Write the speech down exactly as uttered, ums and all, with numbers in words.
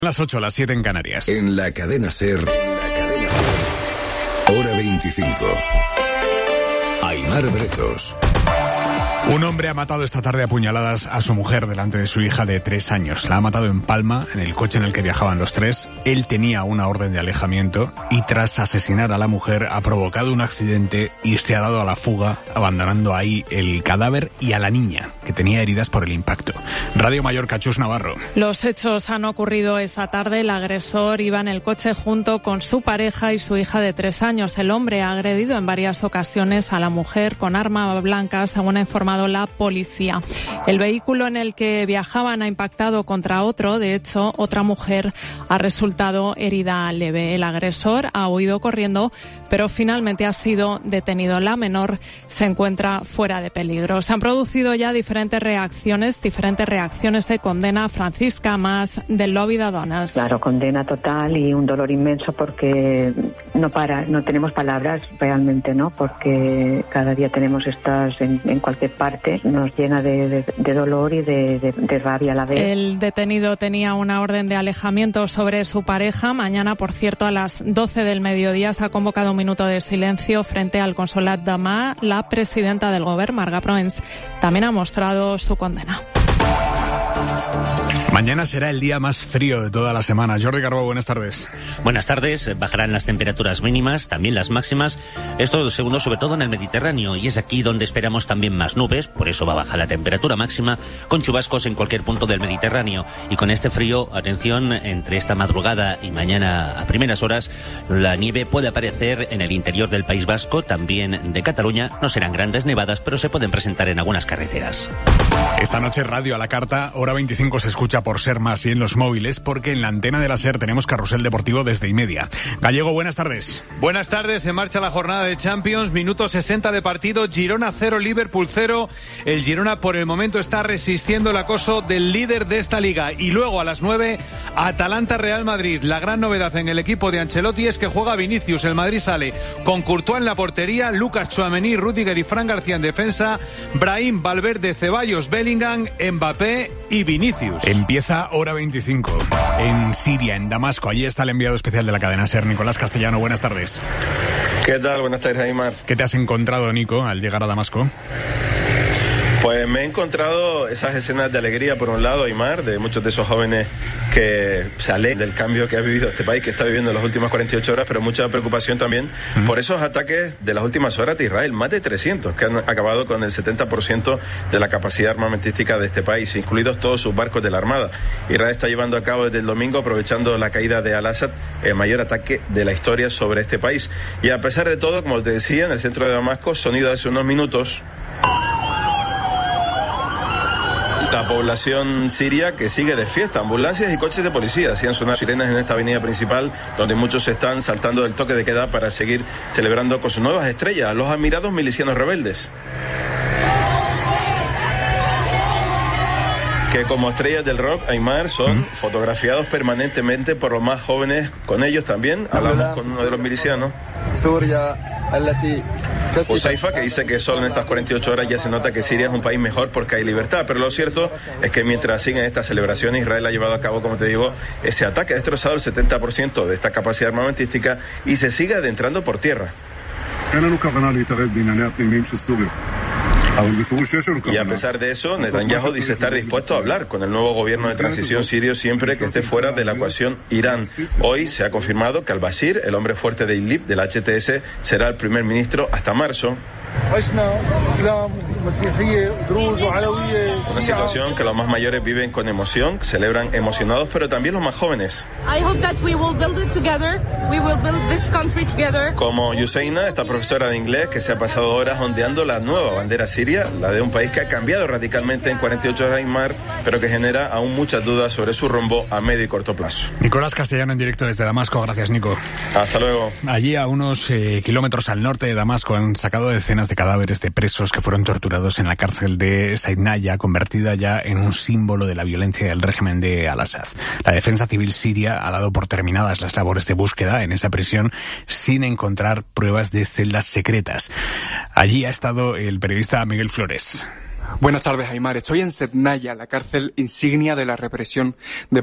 Las ocho, las siete en Canarias. En la cadena SER, hora veinticinco. Aimar Bretos. Un hombre ha matado esta tarde a puñaladas a su mujer delante de su hija de tres años. La ha matado en Palma, en el coche en el que viajaban los tres. Él tenía una orden de alejamiento y tras asesinar a la mujer ha provocado un accidente y se ha dado a la fuga, abandonando ahí el cadáver y a la niña, que tenía heridas por el impacto. Radio Mallorca, Chus Navarro. Los hechos han ocurrido esta tarde. El agresor iba en el coche junto con su pareja y su hija de tres años. El hombre ha agredido en varias ocasiones a la mujer con arma blanca, según ha informado la policía. El vehículo en el que viajaban ha impactado contra otro. De hecho, otra mujer ha resultado herida leve. El agresor ha huido corriendo, pero finalmente ha sido detenido. La menor se encuentra fuera de peligro. Se han producido ya diferentes reacciones, diferentes reacciones de condena. Francisca Mas, del lobby de donas. Claro, condena total y un dolor inmenso porque no para, no tenemos palabras realmente, ¿no? Porque cada día tenemos estas en, en cualquier parte, nos llena de, de, de dolor y de, de, de rabia a la vez. El detenido tenía una orden de alejamiento sobre su pareja. Mañana, por cierto, a las doce del mediodía se ha convocado un minuto de silencio frente al Consolat de Mar. La presidenta del Govern, Marga Proens, también ha mostrado su condena. Mañana será el día más frío de toda la semana. Jordi Carbó, buenas tardes. Buenas tardes. Bajarán las temperaturas mínimas, también las máximas. Esto, segundo, sobre todo en el Mediterráneo, y es aquí donde esperamos también más nubes, por eso va a bajar la temperatura máxima, con chubascos en cualquier punto del Mediterráneo. Y con este frío, atención, entre esta madrugada y mañana a primeras horas, la nieve puede aparecer en el interior del País Vasco, también de Cataluña. No serán grandes nevadas, pero se pueden presentar en algunas carreteras. Esta noche Radio a la Carta, hora veinticinco, se escucha por SER Más y en los móviles, porque en la antena de la SER tenemos carrusel deportivo desde y media. Gallego, buenas tardes. Buenas tardes, en marcha la jornada de Champions, minuto sesenta de partido, Girona cero, Liverpool cero. El Girona por el momento está resistiendo el acoso del líder de esta liga. Y luego a las nueve, Atalanta-Real Madrid. La gran novedad en el equipo de Ancelotti es que juega Vinicius. El Madrid sale con Courtois en la portería, Lucas Tchouaméni, Rüdiger y Fran García en defensa, Brahim, Valverde, Ceballos, Bellingham, Mbappé y Vinicius. Empieza hora veinticinco en Siria, en Damasco. Allí está el enviado especial de la cadena SER, Nicolás Castellano. Buenas tardes. ¿Qué tal? Buenas tardes, Aimar. ¿Qué te has encontrado, Nico, al llegar a Damasco? Pues me he encontrado esas escenas de alegría, por un lado, Aimar, de muchos de esos jóvenes que se alegran del cambio que ha vivido este país, que está viviendo en las últimas cuarenta y ocho horas, pero mucha preocupación también uh-huh. por esos ataques de las últimas horas de Israel, más de trescientos, que han acabado con el setenta por ciento de la capacidad armamentística de este país, incluidos todos sus barcos de la Armada. Israel está llevando a cabo desde el domingo, aprovechando la caída de Al-Assad, el mayor ataque de la historia sobre este país. Y a pesar de todo, como te decía, en el centro de Damasco, sonido de hace unos minutos, la población siria que sigue de fiesta. Ambulancias y coches de policía hacían sonar sirenas en esta avenida principal, donde muchos se están saltando del toque de queda para seguir celebrando con sus nuevas estrellas, los admirados milicianos rebeldes, que como estrellas del rock, Aimar, son ¿Mm? fotografiados permanentemente por los más jóvenes. Con ellos también hablamos con uno de los milicianos, Huzaifa, que dice que solo en estas cuarenta y ocho horas ya se nota que Siria es un país mejor porque hay libertad. Pero lo cierto es que mientras siguen estas celebraciones, Israel ha llevado a cabo, como te digo, ese ataque, ha destrozado el setenta por ciento de esta capacidad armamentística y se sigue adentrando por tierra. Y a pesar de eso, Netanyahu dice estar dispuesto a hablar con el nuevo gobierno de transición sirio siempre que esté fuera de la ecuación Irán. Hoy se ha confirmado que al-Bashir, el hombre fuerte de Idlib, del H T S, será el primer ministro hasta marzo. Una situación que los más mayores viven con emoción, celebran emocionados, pero también los más jóvenes. Como Yuseina, esta profesora de inglés que se ha pasado horas ondeando la nueva bandera siria, la de un país que ha cambiado radicalmente en cuarenta y ocho horas en mar, pero que genera aún muchas dudas sobre su rumbo a medio y corto plazo. Nicolás Castellano en directo desde Damasco. Gracias, Nico. Hasta luego. Allí, a unos eh, kilómetros al norte de Damasco, han sacado decenas de cadáveres de presos que fueron torturados en la cárcel de Saidnaya, convertida ya en un símbolo de la violencia del régimen de Al-Assad. La defensa civil siria ha dado por terminadas las labores de búsqueda en esa prisión sin encontrar pruebas de celdas secretas. Allí ha estado el periodista Miguel Flores. Buenas tardes, Aimar. Estoy en Saidnaya, la cárcel insignia de la represión de